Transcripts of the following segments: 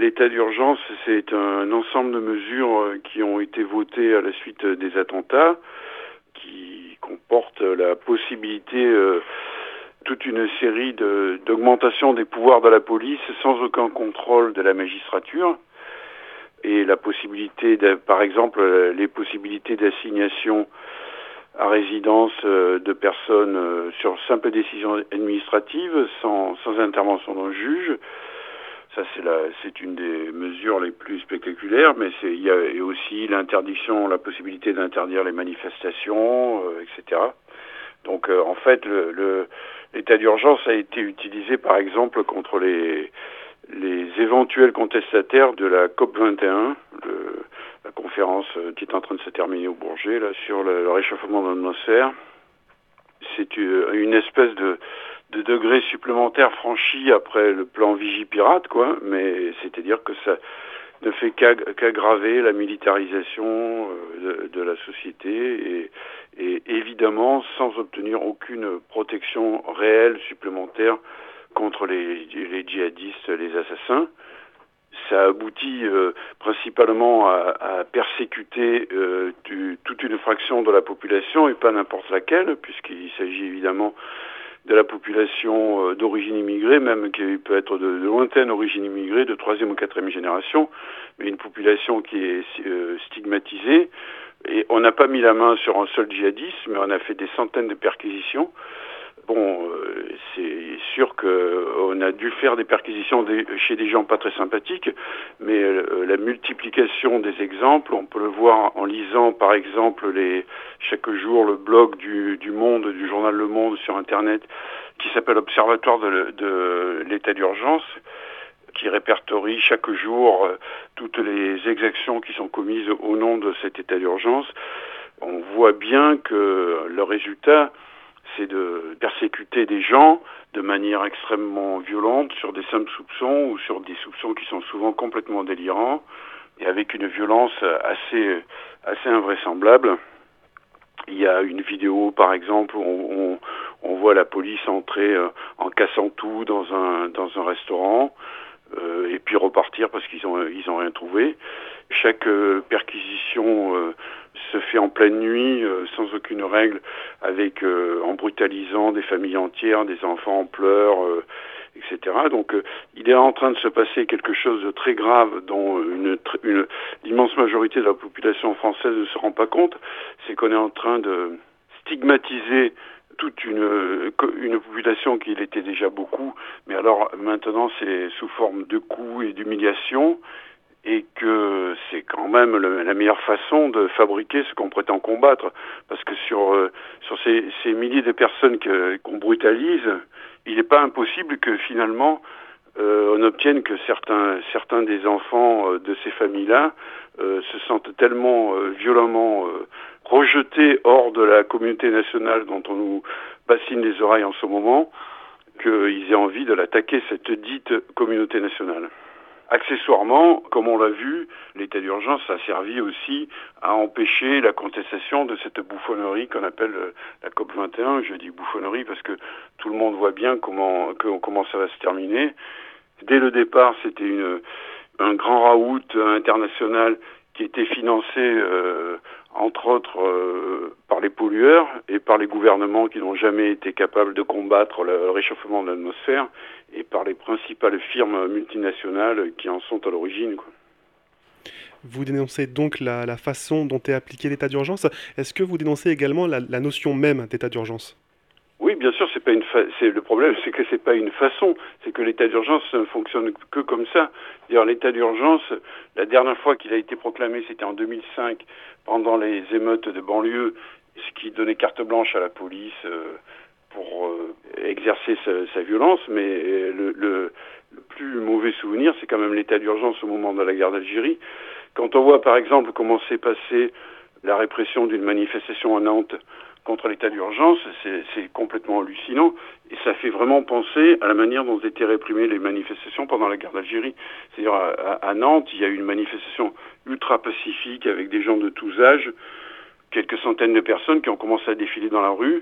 L'état d'urgence, c'est un ensemble de mesures qui ont été votées à la suite des attentats, qui comportent la possibilité, toute une série d'augmentation des pouvoirs de la police sans aucun contrôle de la magistrature, et la possibilité, par exemple, les possibilités d'assignation à résidence de personnes sur simple décision administrative, sans intervention d'un juge. Ça, c'est une des mesures les plus spectaculaires, mais il y a aussi l'interdiction, la possibilité d'interdire les manifestations, etc. Donc, en fait, l'état d'urgence a été utilisé, par exemple, contre les éventuels contestataires de la COP21, la conférence qui est en train de se terminer au Bourget, là, sur le réchauffement de l'atmosphère. C'est une espèce de degré supplémentaire franchi après le plan Vigipirate, quoi, mais c'est-à-dire que ça ne fait qu'aggraver la militarisation de la société et évidemment sans obtenir aucune protection réelle supplémentaire contre les djihadistes, les assassins. Ça aboutit principalement à persécuter toute une fraction de la population et pas n'importe laquelle, puisqu'il s'agit évidemment de la population d'origine immigrée, même qui peut être de lointaine origine immigrée, de 3e ou 4e génération, mais une population qui est stigmatisée. Et on n'a pas mis la main sur un seul djihadiste, mais on a fait des centaines de perquisitions. Bon, c'est sûr qu'on a dû faire des perquisitions chez des gens pas très sympathiques, mais la multiplication des exemples, on peut le voir en lisant par exemple chaque jour le blog du Monde, du journal Le Monde sur Internet, qui s'appelle Observatoire de l'état d'urgence, qui répertorie chaque jour toutes les exactions qui sont commises au nom de cet état d'urgence. On voit bien que le résultat, c'est de persécuter des gens de manière extrêmement violente sur des simples soupçons ou sur des soupçons qui sont souvent complètement délirants et avec une violence assez invraisemblable. Il y a une vidéo, par exemple, où on voit la police entrer en cassant tout dans un restaurant et puis repartir parce qu'ils ont rien trouvé. Chaque perquisition se fait en pleine nuit, sans aucune règle, en brutalisant des familles entières, des enfants en pleurs, etc. Donc il est en train de se passer quelque chose de très grave dont l'immense majorité de la population française ne se rend pas compte, c'est qu'on est en train de stigmatiser toute une population qui l'était déjà beaucoup, mais alors maintenant c'est sous forme de coups et d'humiliation, et que c'est quand même la meilleure façon de fabriquer ce qu'on prétend combattre. Parce que sur ces milliers de personnes qu'on brutalise, il n'est pas impossible que finalement on obtienne que certains des enfants de ces familles-là se sentent tellement violemment rejetés hors de la communauté nationale dont on nous bassine les oreilles en ce moment, qu'ils aient envie de l'attaquer, cette dite communauté nationale. Accessoirement, comme on l'a vu, l'état d'urgence a servi aussi à empêcher la contestation de cette bouffonnerie qu'on appelle la COP21. Je dis bouffonnerie parce que tout le monde voit bien comment ça va se terminer. Dès le départ, c'était un grand raout international qui était financé entre autres par les pollueurs et par les gouvernements qui n'ont jamais été capables de combattre le réchauffement de l'atmosphère et par les principales firmes multinationales qui en sont à l'origine, quoi. Vous dénoncez donc la façon dont est appliqué l'état d'urgence. Est-ce que vous dénoncez également la notion même d'état d'urgence ? Oui, bien sûr, le problème, c'est que c'est pas une façon, c'est que l'état d'urgence ne fonctionne que comme ça. D'ailleurs, l'état d'urgence, la dernière fois qu'il a été proclamé, c'était en 2005, pendant les émeutes de banlieue, ce qui donnait carte blanche à la police pour exercer sa violence, mais le plus mauvais souvenir, c'est quand même l'état d'urgence au moment de la guerre d'Algérie. Quand on voit, par exemple, comment s'est passée la répression d'une manifestation à Nantes contre l'état d'urgence, c'est complètement hallucinant et ça fait vraiment penser à la manière dont étaient réprimées les manifestations pendant la guerre d'Algérie. C'est-à-dire à Nantes, il y a eu une manifestation ultra pacifique avec des gens de tous âges, quelques centaines de personnes qui ont commencé à défiler dans la rue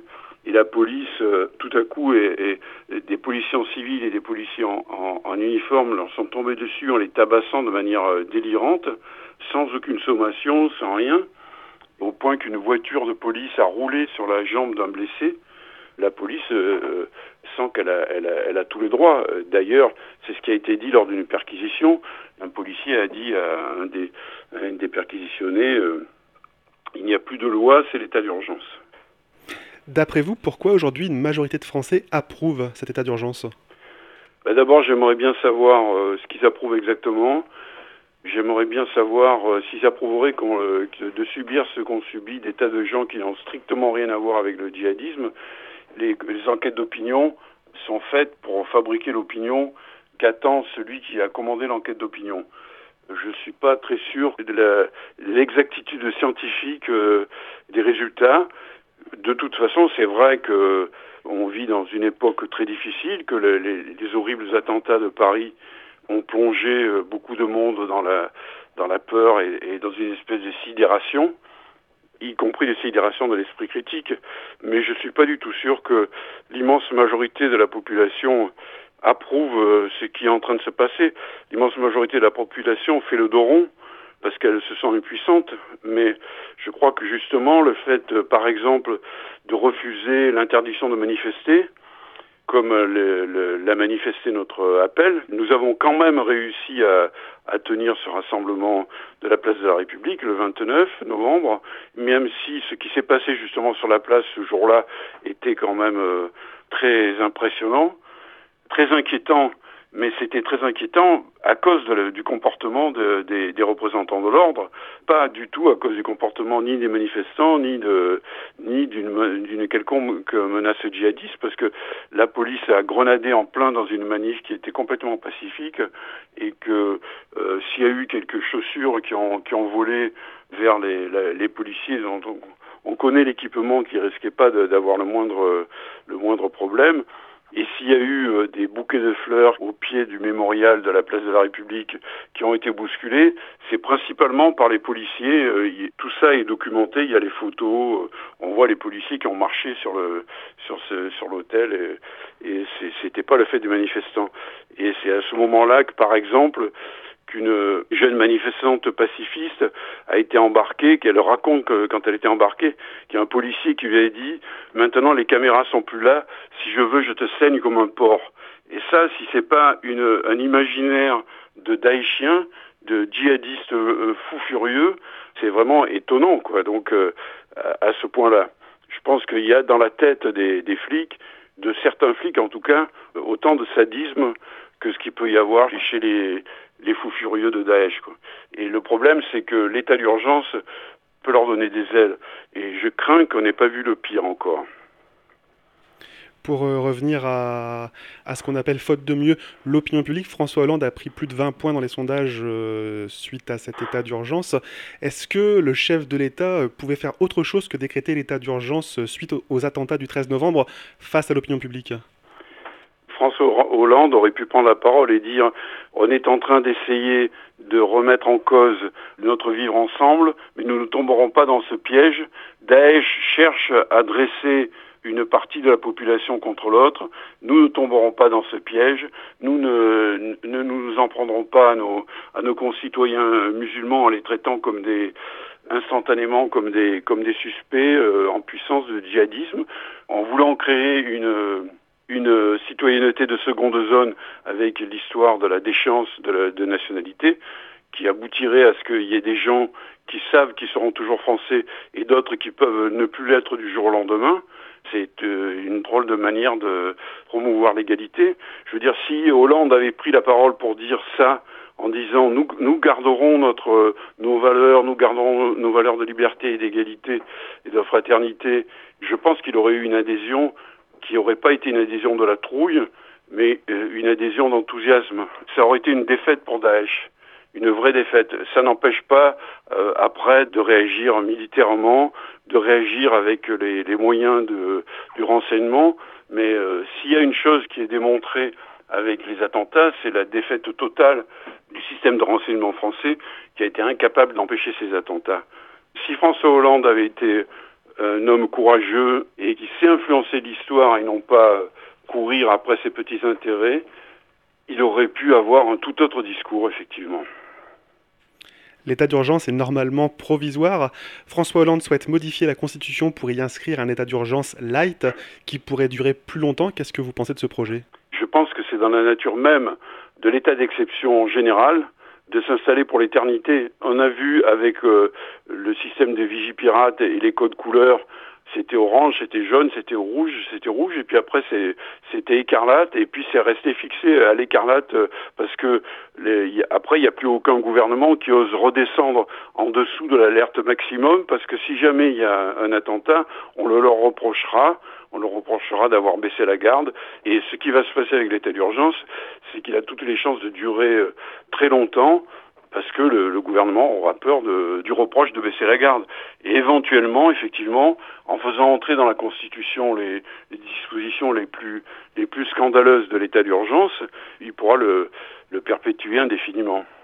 et la police, tout à coup, et des policiers en civil et des policiers en uniforme leur sont tombés dessus en les tabassant de manière délirante, sans aucune sommation, sans rien, au point qu'une voiture de police a roulé sur la jambe d'un blessé. La police sent qu'elle a tous les droits. D'ailleurs, c'est ce qui a été dit lors d'une perquisition. Un policier a dit à un des perquisitionnés il n'y a plus de loi, c'est l'état d'urgence. D'après vous, pourquoi aujourd'hui une majorité de Français approuve cet état d'urgence ? D'abord, j'aimerais bien savoir ce qu'ils approuvent exactement. J'aimerais bien savoir s'ils approuveraient de subir ce qu'ont subi des tas de gens qui n'ont strictement rien à voir avec le djihadisme. Les enquêtes d'opinion sont faites pour fabriquer l'opinion qu'attend celui qui a commandé l'enquête d'opinion. Je ne suis pas très sûr de l'exactitude scientifique des résultats. De toute façon, c'est vrai qu'on vit dans une époque très difficile, que les horribles attentats de Paris ont plongé beaucoup de monde dans la peur et dans une espèce de sidération, y compris des sidérations de l'esprit critique. Mais je ne suis pas du tout sûr que l'immense majorité de la population approuve ce qui est en train de se passer. L'immense majorité de la population fait le dos rond parce qu'elle se sent impuissante. Mais je crois que justement le fait, par exemple, de refuser l'interdiction de manifester, comme l'a manifesté notre appel, nous avons quand même réussi à tenir ce rassemblement de la place de la République le 29 novembre, même si ce qui s'est passé justement sur la place ce jour-là était quand même très impressionnant, très inquiétant, mais c'était très inquiétant à cause du comportement des représentants de l'ordre, pas du tout à cause du comportement ni des manifestants, ni d'une quelconque menace djihadiste, parce que la police a grenadé en plein dans une manif qui était complètement pacifique, et que s'il y a eu quelques chaussures qui ont volé vers les policiers, on connaît l'équipement qui risquait pas d'avoir le moindre problème. Et s'il y a eu des bouquets de fleurs au pied du mémorial de la place de la République qui ont été bousculés, c'est principalement par les policiers. Tout ça est documenté, il y a les photos, on voit les policiers qui ont marché sur l'hôtel et c'était pas le fait des manifestants. Et c'est à ce moment-là que, par exemple, qu'une jeune manifestante pacifiste a été embarquée, qu'elle raconte que quand elle était embarquée, qu'il y a un policier qui lui a dit « Maintenant les caméras sont plus là, si je veux je te saigne comme un porc ». Et ça, si c'est pas un imaginaire de daïchiens, de djihadistes fous furieux, c'est vraiment étonnant, quoi. Donc à ce point-là, je pense qu'il y a dans la tête des flics, de certains flics en tout cas, autant de sadisme que ce qu'il peut y avoir chez les fous furieux de Daesh, quoi. Et le problème, c'est que l'état d'urgence peut leur donner des ailes. Et je crains qu'on n'ait pas vu le pire encore. Pour revenir à ce qu'on appelle faute de mieux, l'opinion publique, François Hollande a pris plus de 20 points dans les sondages suite à cet état d'urgence. Est-ce que le chef de l'État pouvait faire autre chose que décréter l'état d'urgence suite aux attentats du 13 novembre face à l'opinion publique ? François Hollande aurait pu prendre la parole et dire « On est en train d'essayer de remettre en cause notre vivre ensemble, mais nous ne tomberons pas dans ce piège. Daesh cherche à dresser une partie de la population contre l'autre. Nous ne tomberons pas dans ce piège. Nous ne nous en prendrons pas à nos concitoyens musulmans en les traitant instantanément comme des suspects en puissance de djihadisme, en voulant créer une citoyenneté de seconde zone avec l'histoire de la déchéance de nationalité qui aboutirait à ce qu'il y ait des gens qui savent qu'ils seront toujours français et d'autres qui peuvent ne plus l'être du jour au lendemain. C'est une drôle de manière de promouvoir l'égalité. Je veux dire, si Hollande avait pris la parole pour dire ça, en disant nous garderons nos valeurs, nous garderons nos valeurs de liberté et d'égalité et de fraternité, je pense qu'il aurait eu une adhésion qui n'aurait pas été une adhésion de la trouille, mais une adhésion d'enthousiasme. Ça aurait été une défaite pour Daesh, une vraie défaite. Ça n'empêche pas, après, de réagir militairement, de réagir avec les moyens du renseignement, mais s'il y a une chose qui est démontrée avec les attentats, c'est la défaite totale du système de renseignement français qui a été incapable d'empêcher ces attentats. Si François Hollande avait été un homme courageux et qui sait influencer l'histoire et non pas courir après ses petits intérêts, il aurait pu avoir un tout autre discours, effectivement. L'état d'urgence est normalement provisoire. François Hollande souhaite modifier la Constitution pour y inscrire un état d'urgence light qui pourrait durer plus longtemps. Qu'est-ce que vous pensez de ce projet ? Je pense que c'est dans la nature même de l'état d'exception général de s'installer pour l'éternité. On a vu avec le système de Vigipirate et les codes couleurs, c'était orange, c'était jaune, c'était rouge, et puis après c'était écarlate, et puis c'est resté fixé à l'écarlate parce que après il n'y a plus aucun gouvernement qui ose redescendre en dessous de l'alerte maximum, parce que si jamais il y a un attentat, on le leur reprochera. On leur reprochera d'avoir baissé la garde. Et ce qui va se passer avec l'état d'urgence, c'est qu'il a toutes les chances de durer très longtemps, parce que le gouvernement aura peur du reproche de baisser la garde. Et éventuellement, effectivement, en faisant entrer dans la Constitution les dispositions les plus scandaleuses de l'état d'urgence, il pourra le perpétuer indéfiniment.